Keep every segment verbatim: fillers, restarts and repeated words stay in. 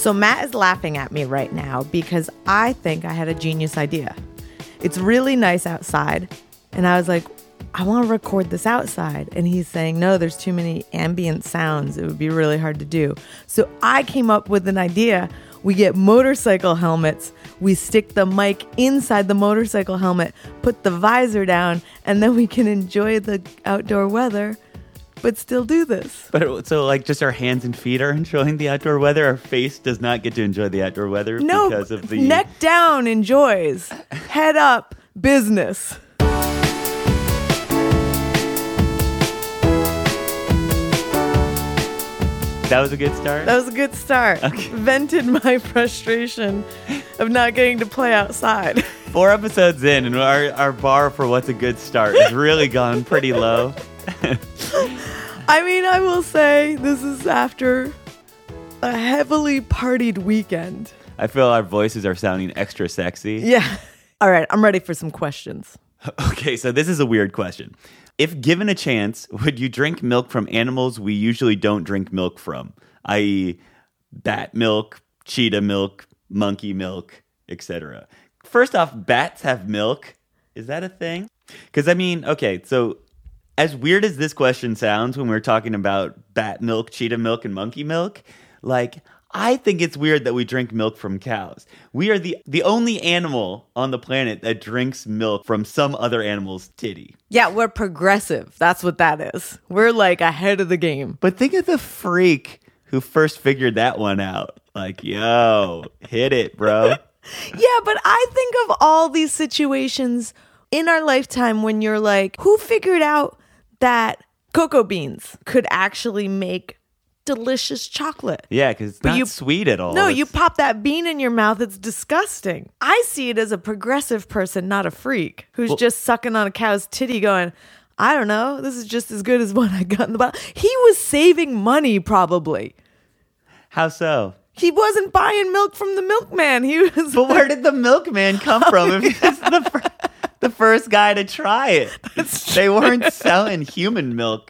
So Matt is laughing at me right now because I think I had a genius idea. It's really nice outside, and I was like, I want to record this outside. And he's saying, no, there's too many ambient sounds. It would be really hard to do. So I came up with an idea. We get motorcycle helmets. We stick the mic inside the motorcycle helmet, put the visor down, and then we can enjoy the outdoor weather, but still do this. But so like just our hands and feet are enjoying the outdoor weather. Our face does not get to enjoy the outdoor weather no, because of the... neck down enjoys. Head up, business. That was a good start? That was a good start. Okay. Vented my frustration of not getting to play outside. Four episodes in, and our, our bar for what's a good start has really gone pretty low. I mean, I will say this is after a heavily partied weekend. I feel our voices are sounding extra sexy. Yeah. All right, I'm ready for some questions. Okay, so this is a weird question. If given a chance, would you drink milk from animals we usually don't drink milk from, that is bat milk, cheetah milk, monkey milk, et cetera? First off, bats have milk. Is that a thing? Because, I mean, okay, so as weird as this question sounds when we're talking about bat milk, cheetah milk, and monkey milk, like, I think it's weird that we drink milk from cows. We are the, the only animal on the planet that drinks milk from some other animal's titty. Yeah, we're progressive. That's what that is. We're like ahead of the game. But think of the freak who first figured that one out. Like, yo, hit it, bro. Yeah, but I think of all these situations in our lifetime when you're like, who figured out that cocoa beans could actually make delicious chocolate? Yeah, because it's But not you- sweet at all. No, It's- you pop that bean in your mouth. It's disgusting. I see it as a progressive person, not a freak, who's Well- just sucking on a cow's titty going, I don't know, this is just as good as what I got in the bottle. He was saving money, probably. How so? He wasn't buying milk from the milkman. He was. But where did the milkman come from if he's the, fir- the first guy to try it? They weren't selling human milk.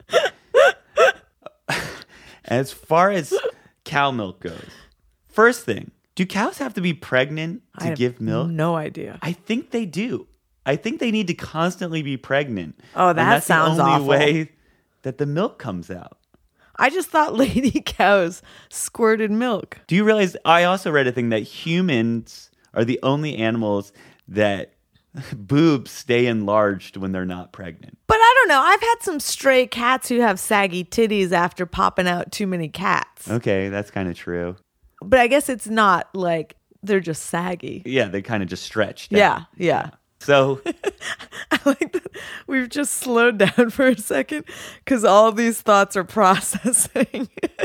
As far as cow milk goes, first thing, do cows have to be pregnant to I have give milk? No idea. I think they do. I think they need to constantly be pregnant. Oh, And that that's sounds the only awful. way that the milk comes out. I just thought lady cows squirted milk. Do you realize, I also read a thing that humans are the only animals that boobs stay enlarged when they're not pregnant. But I don't know. I've had some stray cats who have saggy titties after popping out too many cats. Okay, that's kind of true. But I guess it's not like they're just saggy. Yeah, they kind of just stretched. Yeah, yeah. So, I like that we've just slowed down for a second because all of these thoughts are processing.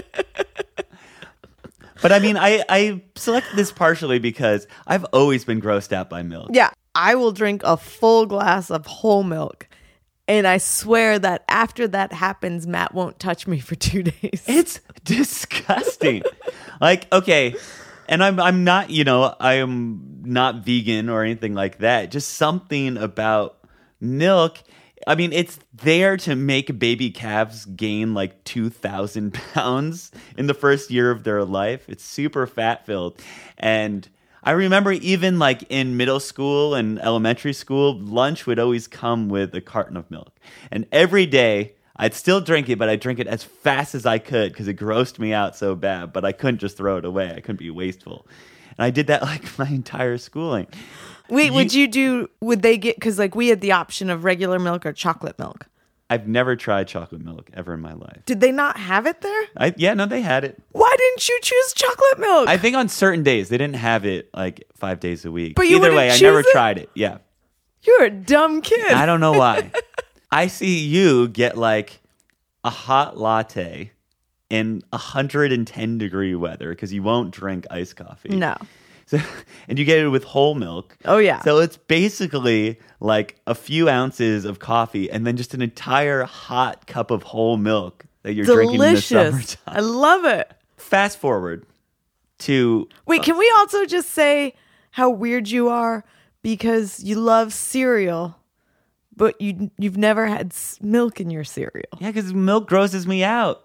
but I mean, I, I selected this partially because I've always been grossed out by milk. Yeah, I will drink a full glass of whole milk. And I swear that after that happens, Matt won't touch me for two days. It's disgusting. Like, okay, and I'm I'm not, you know, I am not vegan or anything like that. Just something about milk. I mean, it's there to make baby calves gain like two thousand pounds in the first year of their life. It's super fat filled. And I remember even like in middle school and elementary school, lunch would always come with a carton of milk. And every day I'd still drink it, but I'd drink it as fast as I could because it grossed me out so bad. But I couldn't just throw it away. I couldn't be wasteful. And I did that like my entire schooling. Wait, You- would you do, would they get, because like we had the option of regular milk or chocolate milk. I've never tried chocolate milk ever in my life. Did they not have it there? I, yeah, no, they had it. Why didn't you choose chocolate milk? I think on certain days they didn't have it like five days a week. But you Either wouldn't way, I choose never it? tried it. Yeah. You're a dumb kid. I don't know why. I see you get like a hot latte in one hundred ten degree weather because you won't drink iced coffee. No. So, and you get it with whole milk. Oh, yeah. So it's basically like a few ounces of coffee and then just an entire hot cup of whole milk that you're drinking in the Delicious. I summertime. love it. Fast forward to Wait, can we also just say how weird you are because you love cereal, but you you've never had s- milk in your cereal? yeah, because milk grosses me out.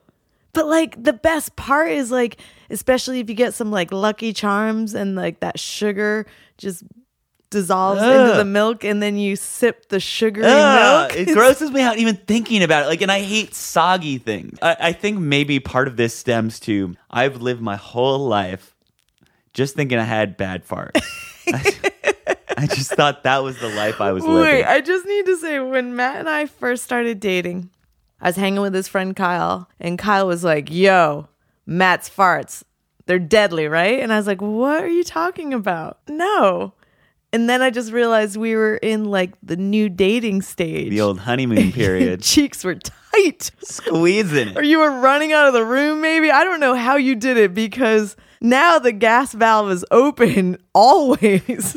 But like the best part is like, especially if you get some like Lucky Charms and like that sugar just dissolves Ugh. into the milk and then you sip the sugary Ugh, milk. it grosses me out even thinking about it. Like, and I hate soggy things. I, I think maybe part of this stems to I've lived my whole life just thinking I had bad farts. I, I just thought that was the life I was living. Wait, I just need to say, when Matt and I first started dating, I was hanging with his friend Kyle, and Kyle was like, yo, Matt's farts, they're deadly, right? And I was like, what are you talking about? No. And then I just realized we were in like the new dating stage. The old honeymoon period. Cheeks were tight. Squeezing it. Or you were running out of the room, maybe. I don't know how you did it, because now the gas valve is open always.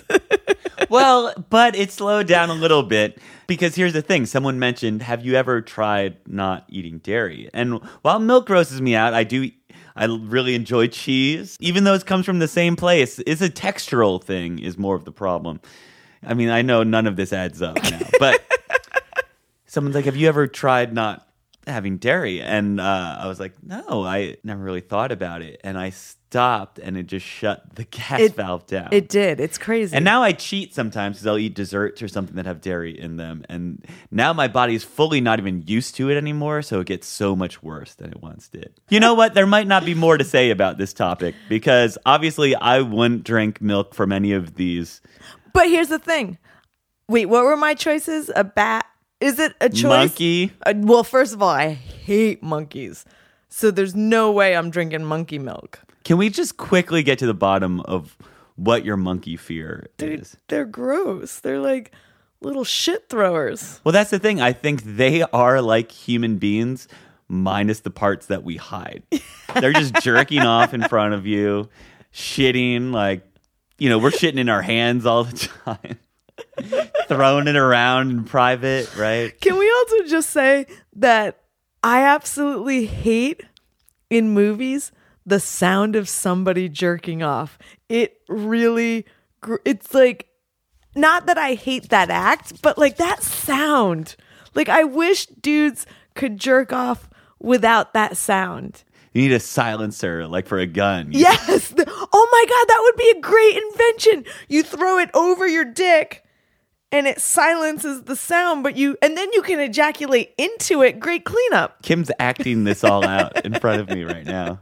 Well, but it slowed down a little bit, because here's the thing. Someone mentioned, have you ever tried not eating dairy? And while milk grosses me out, I do I really enjoy cheese, even though it comes from the same place. It's a textural thing is more of the problem. I mean, I know none of this adds up now, but someone's like, have you ever tried not having dairy? And uh, I was like, no, I never really thought about it. And I stopped, and it just shut the gas It- valve down. It did. It's crazy. And now I cheat sometimes because I'll eat desserts or something that have dairy in them. And now my body is fully not even used to it anymore, so it gets so much worse than it once did. You know what? There might not be more to say about this topic, because obviously I wouldn't drink milk from any of these. But here's the thing. Wait, what were my choices? A bat? Is it a choice? Monkey. Uh, well, first of all, I hate monkeys. So there's no way I'm drinking monkey milk. Can we just quickly get to the bottom of what your monkey fear Dude, is? they're gross. They're like little shit throwers. Well, that's the thing. I think they are like human beings, minus the parts that we hide. They're just jerking off in front of you, shitting like, you know, we're shitting in our hands all the time, throwing it around in private, right? Can we also just say that I absolutely hate in movies the sound of somebody jerking off. It really, gr- it's like, not that I hate that act, but like that sound. Like, I wish dudes could jerk off without that sound. You need a silencer, like for a gun. Yes. The- oh my God, that would be a great invention. You throw it over your dick and it silences the sound, but you, and then you can ejaculate into it. Great cleanup. Kim's acting this all out in front of me right now.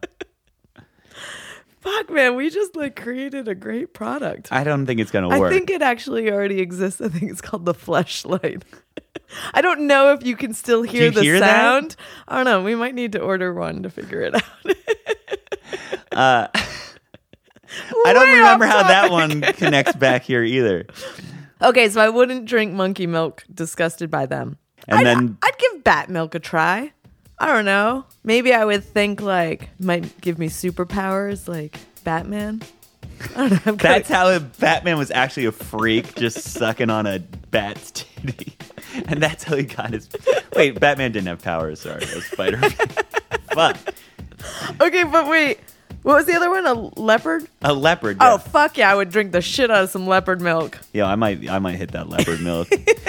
Fuck, man, we just like created a great product. I don't think it's going to I work. think it actually already exists. I think it's called the Fleshlight. I don't know if you can still hear you the hear that? sound. I don't know. We might need to order one to figure it out. uh, I don't Way remember off how that topic. one connects back here either. Okay, so I wouldn't drink monkey milk, disgusted by them. And I'd, then- I'd give bat milk a try. I don't know. Maybe I would think like might give me superpowers like Batman. I don't know. I'm That's kinda- how a Batman was actually a freak, just sucking on a bat's titty. And that's how he got his... Wait, Batman didn't have powers. Sorry, it was Spider-Man. Fuck. Okay, but wait. What was the other one? A leopard? A leopard. Oh, Yeah. fuck yeah. I would drink the shit out of some leopard milk. Yeah, I might, I might hit that leopard milk.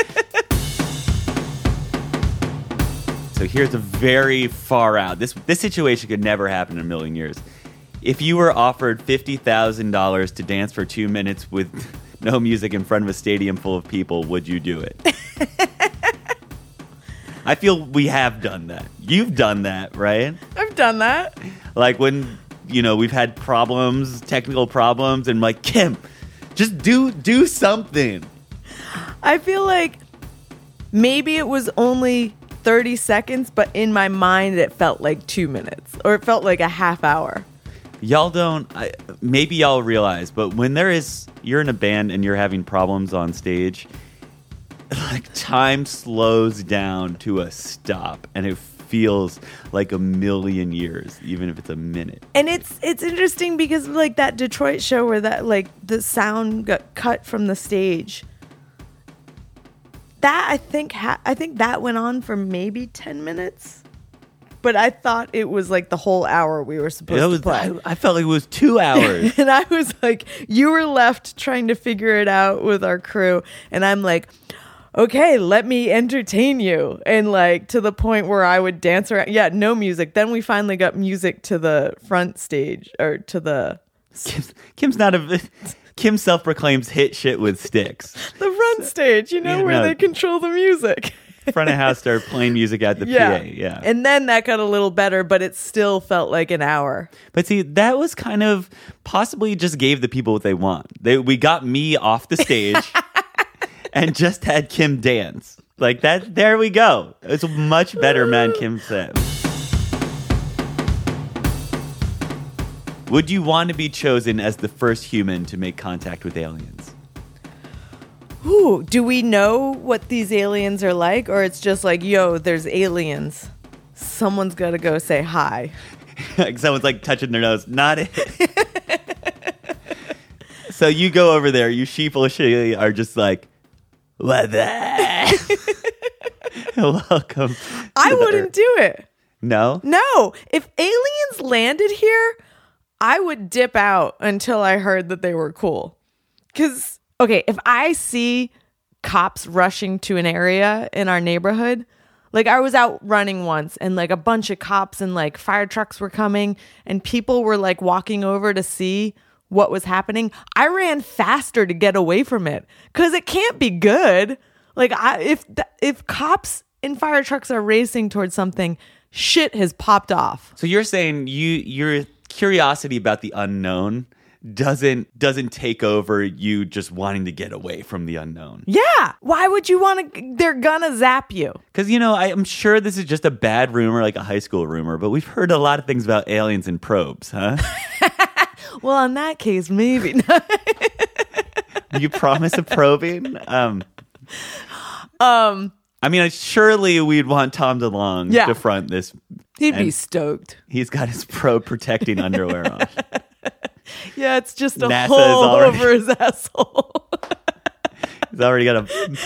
So here's a very far out. This this situation could never happen in a million years. If you were offered fifty thousand dollars to dance for two minutes with no music in front of a stadium full of people, would you do it? I feel we have done that. You've done that, right? I've done that. Like when, you know, we've had problems, technical problems, and like, Kim, just do do something. I feel like maybe it was only thirty seconds, but in my mind it felt like two minutes or it felt like a half hour. Y'all don't, I, maybe y'all realize, but when there is, you're in a band and you're having problems on stage, like time slows down to a stop and it feels like a million years, even if it's a minute. And it's it's interesting because like that Detroit show where that like the sound got cut from the stage. That I think ha- I think that went on for maybe ten minutes. But I thought it was like the whole hour we were supposed It was, to play. I, I felt like it was two hours. And I was like, you were left trying to figure it out with our crew. And I'm like, okay, let me entertain you. And like to the point where I would dance around. Yeah, no music. Then we finally got music to the front stage or to the... Kim's, Kim's not a... Kim self-proclaims hit shit with sticks. The front stage, you know, Yeah, where no. they control the music. Front of house started playing music at the Yeah. P A. Yeah. And then that got a little better, but it still felt like an hour. But see, that was kind of possibly just gave the people what they want. They we got me off the stage and just had Kim dance. Like that, there we go. It's a much better man Kim said. Would you want to be chosen as the first human to make contact with aliens? Ooh, do we know what these aliens are like? Or it's just like, yo, there's aliens. Someone's got to go say hi. Like someone's like touching their nose. Not it. So you go over there, you sheepishly are just like, what the? Welcome. I to the wouldn't Earth. do it. No? No. If aliens landed here, I would dip out until I heard that they were cool. Because, okay, if I see cops rushing to an area in our neighborhood, like I was out running once and like a bunch of cops and like fire trucks were coming and people were like walking over to see what was happening. I ran faster to get away from it because it can't be good. Like I, if th- if cops and fire trucks are racing towards something, shit has popped off. So you're saying you your curiosity about the unknown doesn't doesn't take over you just wanting to get away from the unknown. Yeah. Why would you want to? They're gonna zap you. Because, you know, I, I'm sure this is just a bad rumor, like a high school rumor, but we've heard a lot of things about aliens and probes, huh? Well, in that case, maybe. You promise a probing? Um, um, I mean, surely we'd want Tom DeLonge Yeah. to front this. he'd be And stoked. He's got his probe protecting underwear on. Yeah, it's just a NASA is hole already- over his asshole. He's already got a...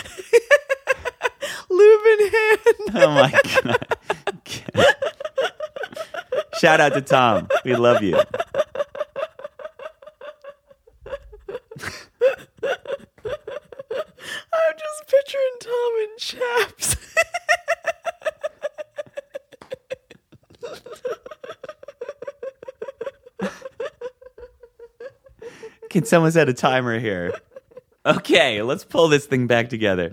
Lube in hand. Oh, my God. Shout out to Tom. We love you. I'm just picturing Tom in chaps. Can someone set a timer here? Okay, let's pull this thing back together.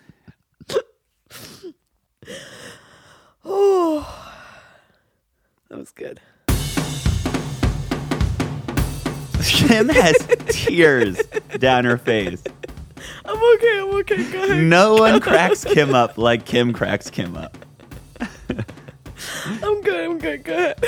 Oh, that was good. Kim has tears down her face. I'm okay. I'm okay. Go ahead. No one cracks Kim up like Kim cracks Kim up. I'm good. I'm good. Go ahead.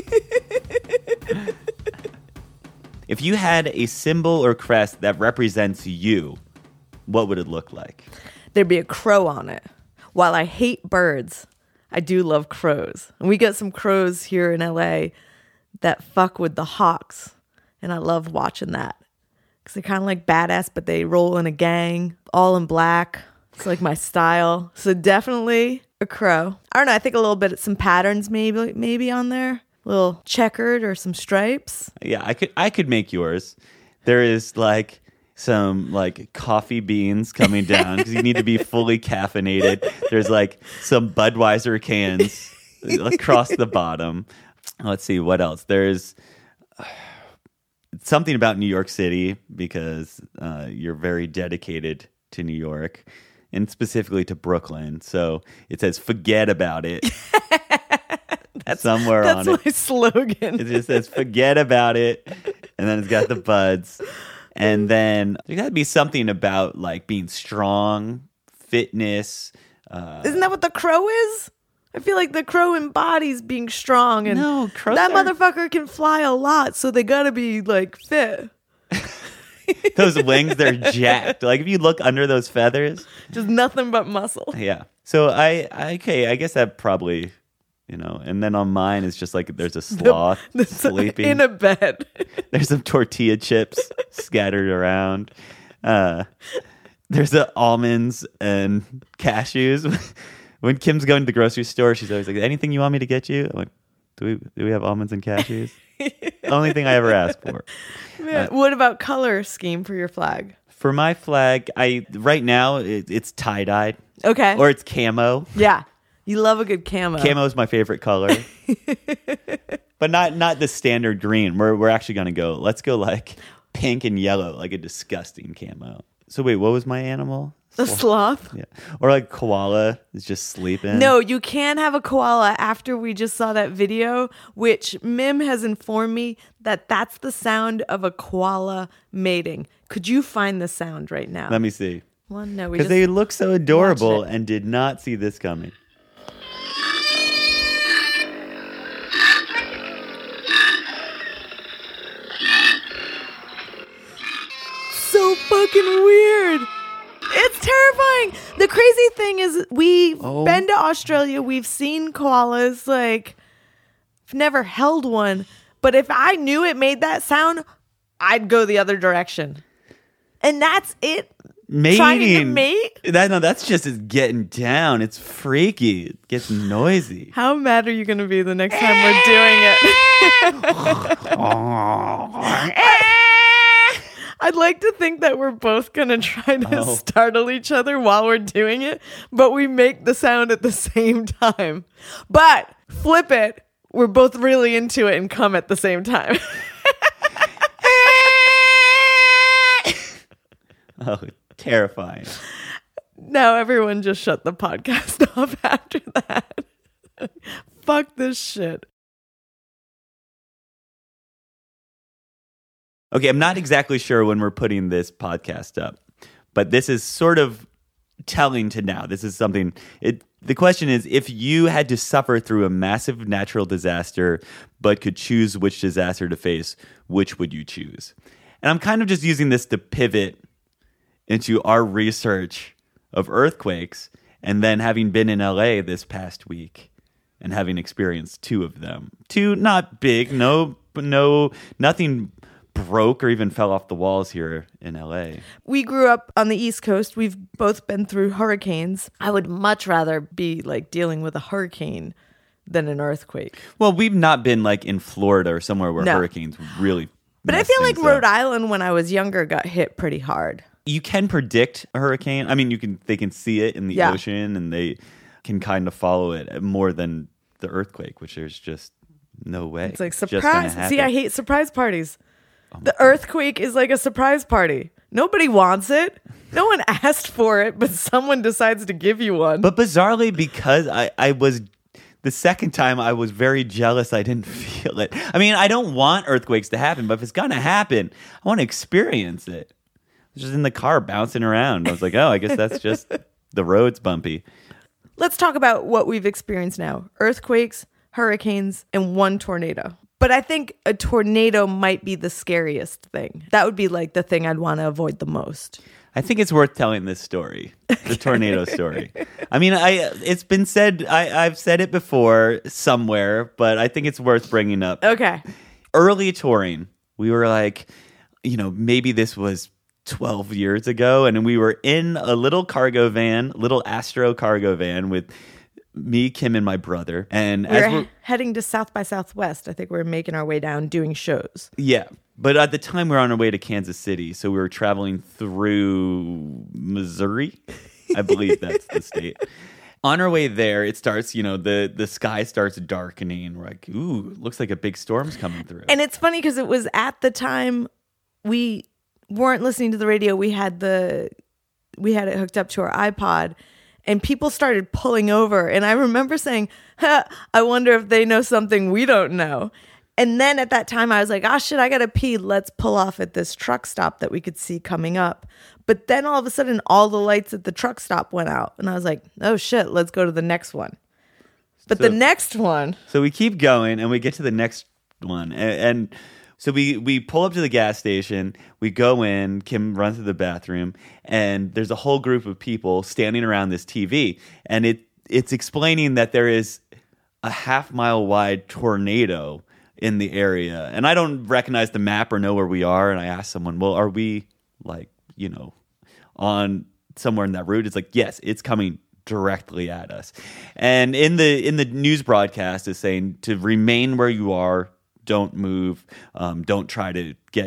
If you had a symbol or crest that represents you, what would it look like? There'd be a crow on it. While I hate birds, I do love crows. And we got some crows here in L A that fuck with the hawks. And I love watching that. Because they're kind of like badass, but they roll in a gang, all in black. It's like my style. So definitely a crow. I don't know. I think a little bit of some patterns maybe maybe on there. A little checkered or some stripes. Yeah, I could I could make yours. There is like some like coffee beans coming down because you need to be fully caffeinated. There's like some Budweiser cans across the bottom. Let's see what else. There's something about New York City because uh, you're very dedicated to New York and specifically to Brooklyn. So it says "forget about it." That's somewhere That's on my it. slogan. It just says "forget about it," and then it's got the buds. And then there got to be something about like being strong, fitness. Uh, Isn't that what the crow is? I feel like the crow embodies being strong, and No, crows that are- motherfucker can fly a lot, so they gotta be like fit. those wings, they're jacked. Like if you look under those feathers, Just nothing but muscle. yeah. So I, I okay, I guess that probably, you know. And then on mine is just like there's a sloth That's sleeping. in a bed. There's some tortilla chips scattered around. Uh, there's the almonds and cashews. When Kim's going to the grocery store, she's always like, "Anything you want me to get you?" I'm like, "Do we do we have almonds and cashews?" Only thing I ever asked for. Man, what about color scheme for your flag? For my flag, I right now it, it's tie-dyed. Okay. Or it's camo. Yeah. You love a good camo. Camo is my favorite color. But not not the standard green. We're we're actually going to go, let's go like pink and yellow, like a disgusting camo. So wait, what was my animal? A sloth? Yeah. Or like koala is just sleeping. No, you can have a koala after we just saw that video, which Mim has informed me that that's the sound of a koala mating. Could you find the sound right now? Let me see. Well, no, we Because just they look so adorable watched it. and did not see this coming. So fucking weird. It's terrifying. The crazy thing is we've Oh. been to Australia. We've seen koalas. Like, I've never held one. But if I knew it made that sound, I'd go the other direction. And that's it. Mating. Trying to mate? That, no, that's just it's getting down. It's freaky. It gets noisy. How mad are you going to be the next time we're doing it? I'd like to think that we're both going to try to Oh. startle each other while we're doing it, but we make the sound at the same time. But flip it, we're both really into it and come at the same time. Oh, terrifying. Now everyone just shut the podcast off after that. Fuck this shit. Okay, I'm not exactly sure when we're putting this podcast up, but this is sort of telling to now. This is something, it, the question is, if you had to suffer through a massive natural disaster, but could choose which disaster to face, which would you choose? And I'm kind of just using this to pivot into our research of earthquakes, and then having been in L A this past week and having experienced two of them. Two, not big, no, no, nothing broke or even fell off the walls here in L A. We grew up on the East Coast. We've both been through hurricanes. I would much rather be like dealing with a hurricane than an earthquake. Well, we've not been like in Florida or somewhere where No. hurricanes really But I mess feel like things Rhode up. Island when I was younger got hit pretty hard. You can predict a hurricane. I mean, you can they can see it in the Yeah. ocean and they can kind of follow it more than the earthquake, which there's just no way. It's like just gonna surprise. See, I happen. hate surprise parties. The earthquake is like a surprise party. Nobody wants it. No one asked for it, but someone decides to give you one. But bizarrely, because I, I was the second time I was very jealous I didn't feel it. I mean, I don't want earthquakes to happen, but if it's gonna happen, I want to experience it. I was just in the car bouncing around. I was like, oh, I guess that's just the road's bumpy. Let's talk about what we've experienced now. Earthquakes, hurricanes, and one tornado. But I think a tornado might be the scariest thing. That would be like the thing I'd want to avoid the most. I think it's worth telling this story, the tornado story. I mean, I it's been said, I, I've said it before somewhere, but I think it's worth bringing up. Okay. Early touring, we were like, you know, maybe this was twelve years ago, and we were in a little cargo van, little Astro cargo van with me, Kim, and my brother. And We as were we're, heading to South by Southwest. I think we were making our way down doing shows. yeah, but at the time we were on our way to Kansas City, so we were traveling through Missouri. I believe that's the state. On our way there, it starts, you know, the, the sky starts darkening. We're like, ooh, looks like a big storm's coming through. And it's funny because it was at the time we weren't listening to the radio. We had the we had it hooked up to our iPod, and people started pulling over. And I remember saying, huh, I wonder if they know something we don't know. And then at that time, I was like, oh, shit, I got to pee. Let's pull off at this truck stop that we could see coming up. But then all of a sudden, all the lights at the truck stop went out. And I was like, oh, shit, let's go to the next one. But So- the next one, So we keep going, and we get to the next one, and, and so we we pull up to the gas station. We go in. Kim runs to the bathroom, and there's a whole group of people standing around this T V, and it it's explaining that there is a half mile wide tornado in the area, and I don't recognize the map or know where we are. And I asked someone, "Well, are we like you know on somewhere in that route?" It's like, yes, it's coming directly at us. And in the in the news broadcast is saying to remain where you are, don't move, um, don't try to get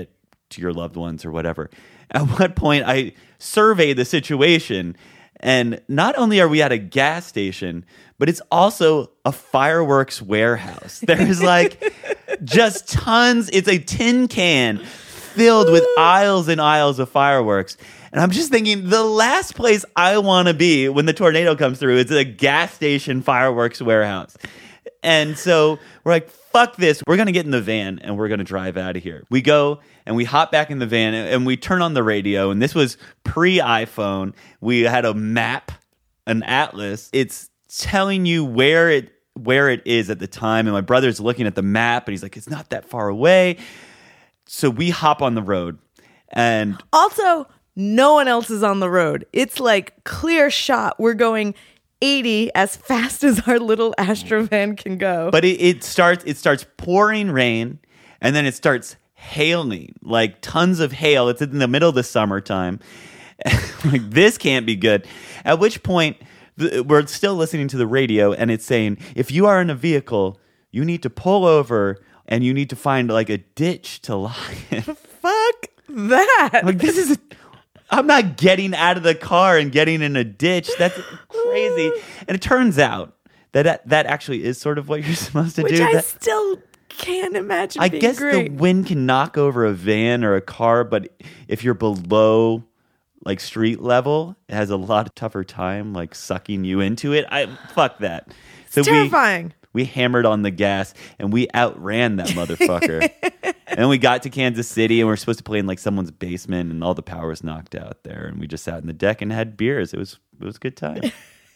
to your loved ones or whatever. At what point I survey the situation, and not only are we at a gas station, but it's also a fireworks warehouse. There's like just tons. It's a tin can filled with aisles and aisles of fireworks. And I'm just thinking, the last place I want to be when the tornado comes through is a gas station fireworks warehouse. And so we're like, fuck this. We're going to get in the van and we're going to drive out of here. We go and we hop back in the van and we turn on the radio. And this was pre-iPhone. We had a map, an atlas. It's telling you where it where it is at the time. And my brother's looking at the map and he's like, it's not that far away. So we hop on the road. And also, no one else is on the road. It's like clear shot. We're going eighty as fast as our little Astrovan can go. But it, it starts it starts pouring rain, and then it starts hailing, like tons of hail. It's in the middle of the summertime. Like, this can't be good. At which point, th- we're still listening to the radio, and it's saying, if you are in a vehicle, you need to pull over, and you need to find like a ditch to lie in. Fuck that. Like, this is a... I'm not getting out of the car and getting in a ditch. That's crazy. And it turns out that that actually is sort of what you're supposed to Which do. I that, still can't imagine I being guess great. the wind can knock over a van or a car, but if you're below like street level, it has a lot tougher time like sucking you into it. I fuck that. So It's terrifying. We, we hammered on the gas and we outran that motherfucker. And then we got to Kansas City and we were supposed to play in like someone's basement and all the power was knocked out there. And we just sat in the deck and had beers. It was it was a good time.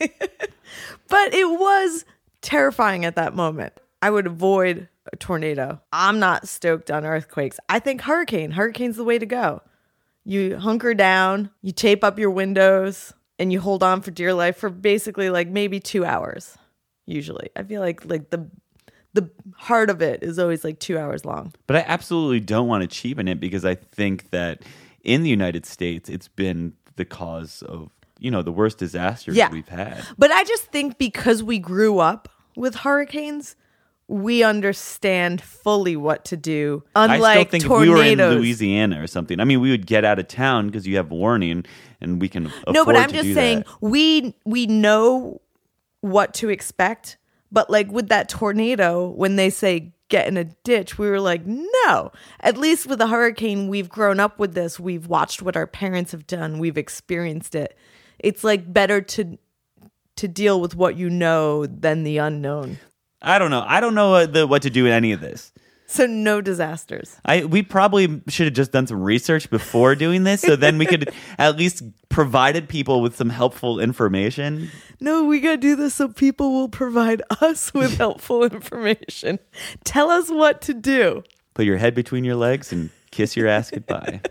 But it was terrifying at that moment. I would avoid a tornado. I'm not stoked on earthquakes. I think hurricane. Hurricane's the way to go. You hunker down, you tape up your windows, and you hold on for dear life for basically like maybe two hours. Usually. I feel like like the the heart of it is always like two hours long. But I absolutely don't want to cheapen it because I think that in the United States, it's been the cause of, you know, the worst disasters Yeah. we've had. But I just think because we grew up with hurricanes, we understand fully what to do. Unlike I still think tornadoes. if we were in Louisiana or something, I mean, we would get out of town because you have warning and we can afford No, but I'm to just do saying that. we we know what to expect. But like with that tornado, when they say get in a ditch, we were like, no. At least with a hurricane, we've grown up with this. We've watched what our parents have done. We've experienced it. It's like better to to deal with what you know than the unknown. I don't know. I don't know what, the, what to do in any of this. So no disasters. I we probably should have just done some research before doing this, so then we could at least provided people with some helpful information. No, we gotta do this so people will provide us with helpful information. Tell us what to do. Put your head between your legs and kiss your ass goodbye.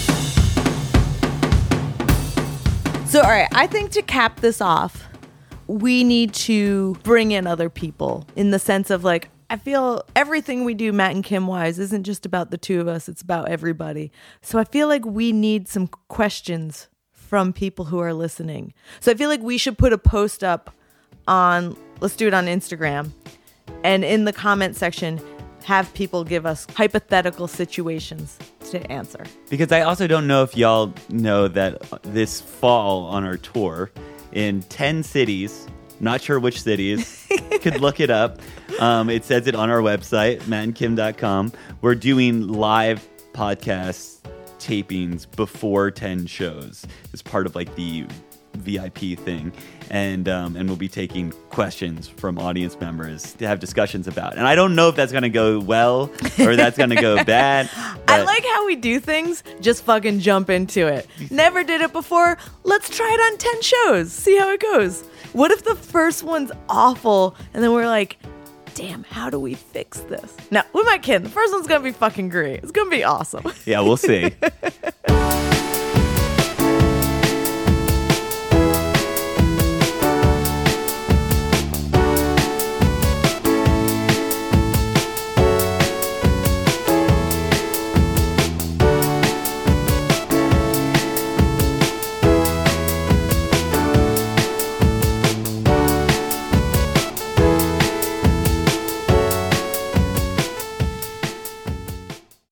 So, all right, I think to cap this off, we need to bring in other people in the sense of like, I feel everything we do, Matt and Kim wise, isn't just about the two of us. It's about everybody. So I feel like we need some questions from people who are listening. So I feel like we should put a post up on, let's do it on Instagram. And in the comment section, have people give us hypothetical situations to answer. Because I also don't know if y'all know that this fall on our tour in ten cities, not sure which cities, could look it up. Um, it says it on our website, matt and kim dot com. We're doing live podcast tapings before ten shows as part of like the V I P thing. And um, and we'll be taking questions from audience members to have discussions about. And I don't know if that's going to go well or that's going to go bad. I like how we do things, just fucking jump into it. Never did it before. Let's try it on ten shows. See how it goes. What if the first one's awful and then we're like, damn, how do we fix this? Now, we might kid. The first one's going to be fucking great. It's going to be awesome. Yeah, we'll see.